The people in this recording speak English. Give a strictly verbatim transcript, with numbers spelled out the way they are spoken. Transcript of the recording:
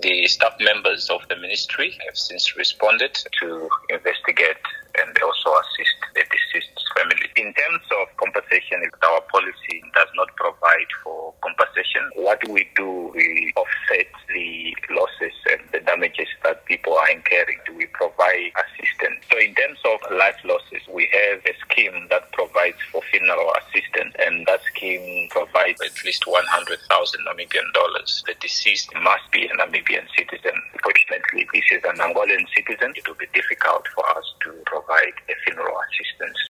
The staff members of the ministry have since responded to investigate and also assist the deceased's family. In terms of compensation, our policy does not provide for compensation. What we do, we offset the losses and the damages that people are incurring. We provide assistance. So in terms of life losses, we have a scheme that provides for funeral assistance, and that scheme provides at least one hundred thousand Namibian dollars. The deceased must be a Namibian citizen. Unfortunately, this is an Angolan citizen. It will be difficult for us to provide a funeral assistance.